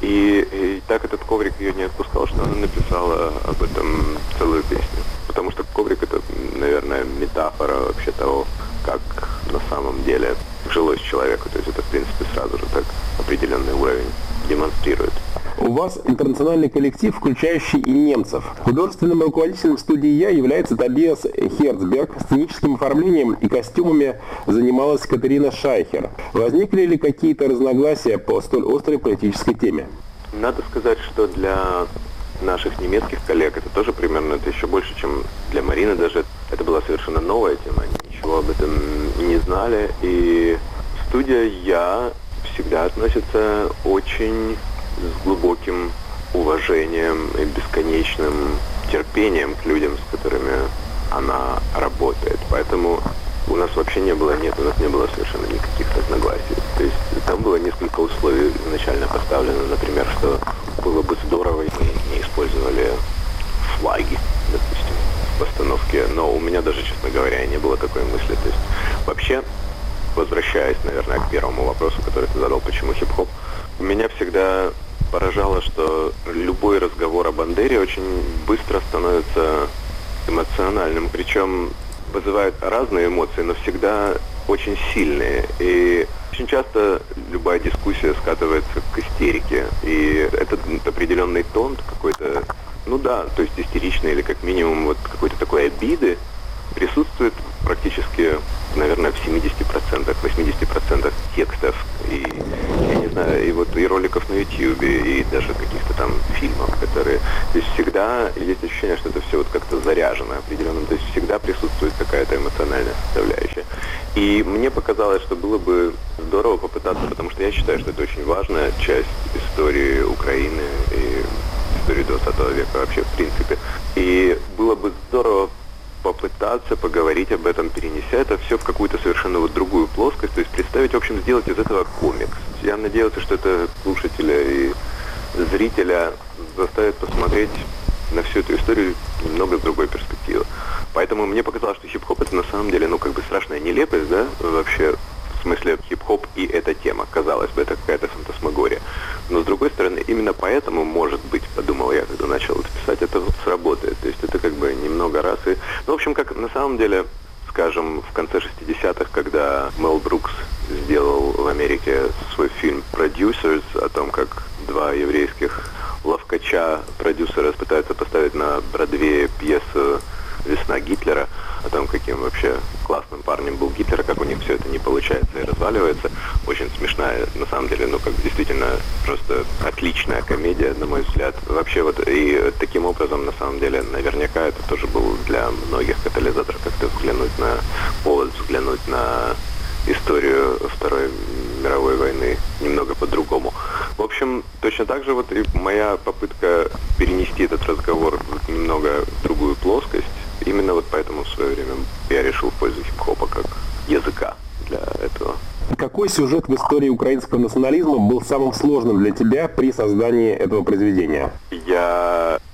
И так этот коврик ее не отпускал, что она написала об этом целую песню. Потому что коврик — это, наверное, метафора вообще того, как на самом деле жилось человеку. То есть это, в принципе, сразу же так определенный уровень демонстрирует. У вас интернациональный коллектив, включающий и немцев. Художественным руководителем студии «Я» является Тобиас Херцберг. Сценическим оформлением и костюмами занималась Катерина Шайхер. Возникли ли какие-то разногласия по столь острой политической теме? Надо сказать, что для наших немецких коллег это тоже примерно, это еще больше, чем для Марины. Даже это была совершенно новая тема. Они ничего об этом не знали. И студия «Я» всегда относится очень с глубоким уважением и бесконечным терпением к людям, с которыми она работает. Поэтому у нас вообще у нас не было совершенно никаких разногласий. То есть там было несколько условий изначально поставлено, например, что было бы здорово, если мы не использовали флаги, допустим, в постановке. Но у меня даже, честно говоря, не было такой мысли. То есть вообще, возвращаясь, наверное, к первому вопросу, который ты задал, почему хип-хоп, меня всегда поражало, что любой разговор о Бандере очень быстро становится эмоциональным, причем вызывает разные эмоции, но всегда очень сильные. И очень часто любая дискуссия скатывается к истерике, и этот определенный тон какой-то, то есть истеричный или как минимум вот какой-то такой обиды присутствует практически, наверное, в 70%, 80% текстов, и, я не знаю, и вот и роликов на YouTube, и даже каких-то там фильмов, которые... То есть всегда есть ощущение, что это все вот как-то заряжено определенным, то есть всегда присутствует какая-то эмоциональная составляющая. И мне показалось, что было бы здорово попытаться, потому что я считаю, что это очень важная часть истории Украины и истории 20 века вообще, в принципе. И было бы здорово попытаться поговорить об этом, перенеся это все в какую-то совершенно вот другую плоскость, то есть представить, в общем, сделать из этого комикс. Я надеялся, что это слушателя и зрителя заставит посмотреть на всю эту историю немного с другой перспективы. Поэтому мне показалось, что хип-хоп — это на самом деле, страшная нелепость, да, вообще, в смысле хип-хоп и эта тема. Казалось бы, это какая-то фантасмагория. Но, с другой стороны, именно поэтому, может быть, подумал я, когда начал это писать, это вот сработает. То есть это как бы немного раз и... в общем, как на самом деле, скажем, в конце 60-х, когда Мел Брукс сделал в Америке свой фильм «Producers», о том, как два еврейских ловкача продюсера пытаются поставить на Бродвее пьесу «Весна Гитлера», о том, каким вообще классным парнем был Гитлер, как у них все это не получается и разваливается. Очень смешная, на самом деле, действительно просто отличная комедия, на мой взгляд. Вообще вот, и таким образом, на самом деле, наверняка это тоже был для многих катализатор, как-то повод взглянуть на историю Второй мировой войны немного по-другому. В общем, точно так же вот и моя попытка перенести этот разговор в немного другую плоскость. Именно вот поэтому в свое время я решил в пользу хип-хопа как языка для этого. Какой сюжет в истории украинского национализма был самым сложным для тебя при создании этого произведения? Я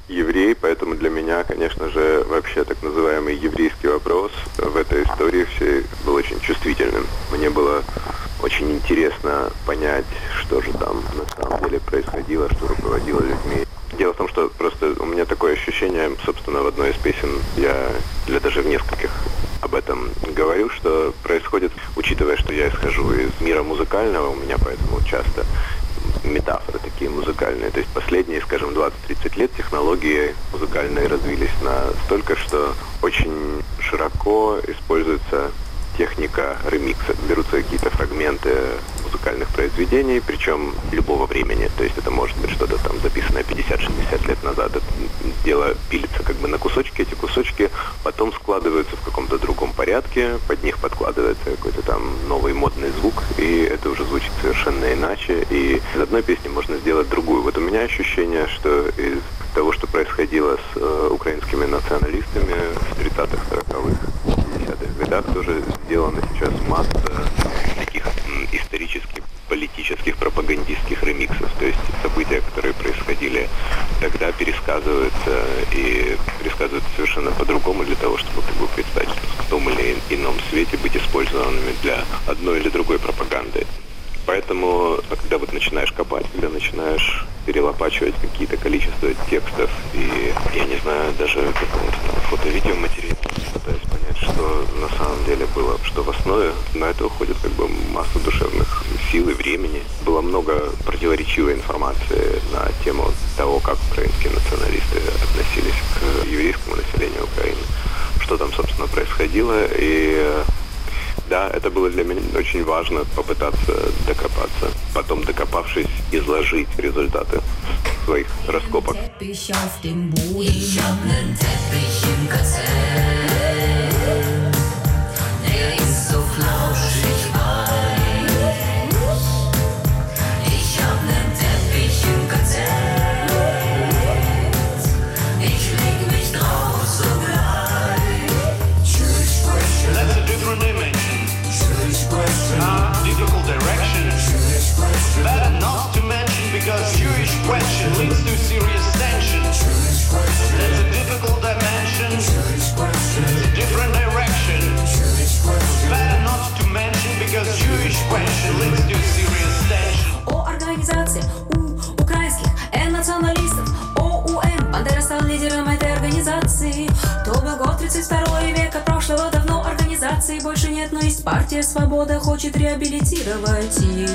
еврей, поэтому для меня, конечно же, вообще так называемый еврейский вопрос в этой истории всей был очень чувствительным. Мне было очень интересно понять, что же там на самом деле происходило, что руководило людьми. Дело в том, что просто у меня такое ощущение, собственно, в одной из песен или даже в нескольких об этом говорю, что происходит, учитывая, что я исхожу из мира музыкального, у меня поэтому часто метафоры такие музыкальные. То есть последние, скажем, 20-30 лет технологии музыкальные развились настолько, что очень широко используется техника ремикса. Берутся какие-то фрагменты музыкальных произведений, причем любого времени. То есть это может быть что-то там записанное 50-60 лет назад. Это дело пилится как бы на кусочки. Эти кусочки потом складываются в каком-то другом порядке. Под них подкладывается какой-то там новый модный звук. И это уже звучит совершенно иначе. И из одной песни можно сделать другую. Вот у меня ощущение, что из того, что происходило с украинскими националистами в 30-х, 40-х, 50-х годах, тоже сделана сейчас масса таких исторических, политических, пропагандистских ремиксов. То есть события, которые происходили тогда, пересказываются и пересказываются совершенно по-другому для того, чтобы как бы представить в том или ином свете, быть использованными для одной или другой пропаганды. Поэтому, когда вот начинаешь копать, когда начинаешь перелопачивать какие-то количества текстов и, я не знаю, даже какого-то там фото-видеоматериала, пытаюсь понять, что на самом деле было, что в основе, на это уходит как бы масса душевных сил и времени. Было много противоречивой информации на тему того, как украинские националисты относились к еврейскому населению Украины, что там, собственно, происходило, и да, это было для меня очень важно попытаться докопаться. Потом, докопавшись, изложить результаты своих раскопок. Difficult direction. Better not to mention because Jewish question leads to serious tension. That's a difficult dimension. It's a different direction. Better not to mention because Jewish question leads to serious tension. О организации у украинских националистов ОУН. Бандера стал лидером этой организации. То был год 32 века прошлого давно организации больше нет, но есть партия «Свобода» хочет реабилитировать ее.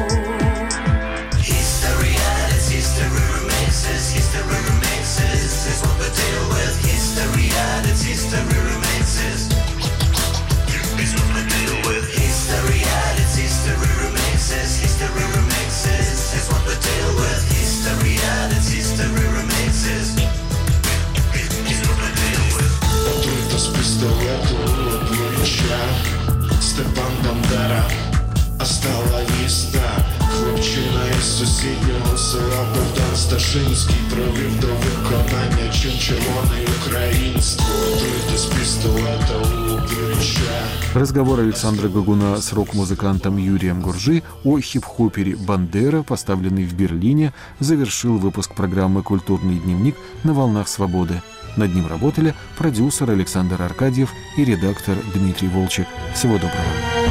History at its history remixes. History remixes is what we deal with. History at its history remixes is what we deal with. History at its history remixes. History remixes is what we deal with. History at its history remixes is what we deal with. Отрыто с пистолета у плеча Степан Бандера оставаліста. Хлопчина із сусіднього села Богдан Сташинський провів до виконання чин червоне українство. Отрыто з пістолета у плеча. Разговор Александра Гогуна с рок-музыкантом Юрием Гуржи о хип-хопере «Бандера», поставленный в Берлине, завершил выпуск программы «Культурный дневник» на волнах свободы. Над ним работали продюсер Александр Аркадьев и редактор Дмитрий Волчек. Всего доброго.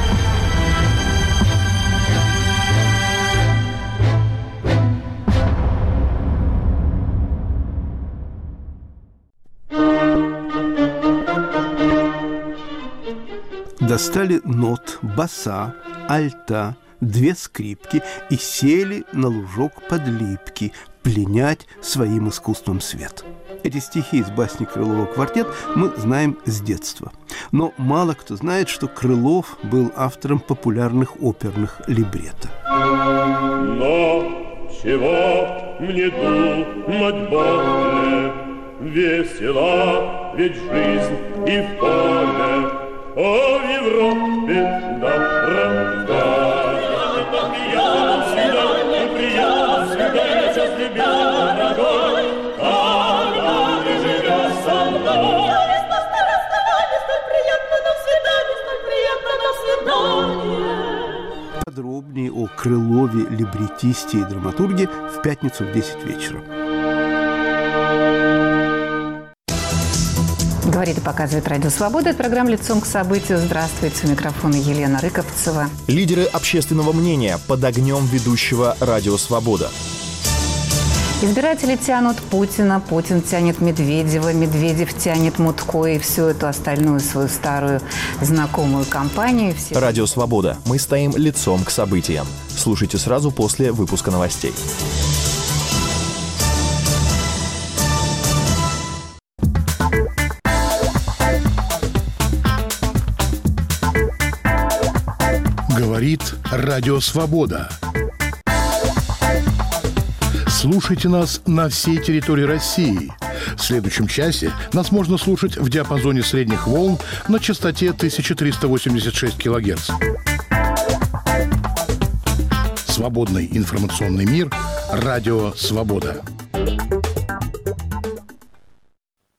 Достали нот, баса, альта, 2 скрипки и сели на лужок под липки пленять своим искусством свет. Эти стихи из басни Крылова «Квартет» мы знаем с детства. Но мало кто знает, что Крылов был автором популярных оперных либретто. Но чего мне думать более? Весела ведь жизнь и в поле. О, в Европе нам раздать. Приятно свидание, приятно свидание, час любя, дорогой. Когда ты живешь со мной. Подробнее о Крылове, либретисте и драматурге в пятницу в 10 вечера. Говорит и показывает Радио Свобода. Это программа «Лицом к событию». Здравствуйте, у микрофона Елена Рыковцева. Лидеры общественного мнения под огнем ведущего Радио Свобода. Избиратели тянут Путина, Путин тянет Медведева, Медведев тянет Мутко и всю эту остальную свою старую знакомую компанию. Радио Свобода. Мы стоим лицом к событиям. Слушайте сразу после выпуска новостей. Говорит Радио Свобода. Слушайте нас на всей территории России. В следующем часе нас можно слушать в диапазоне средних волн на частоте 1386 кГц. Свободный информационный мир. Радио Свобода.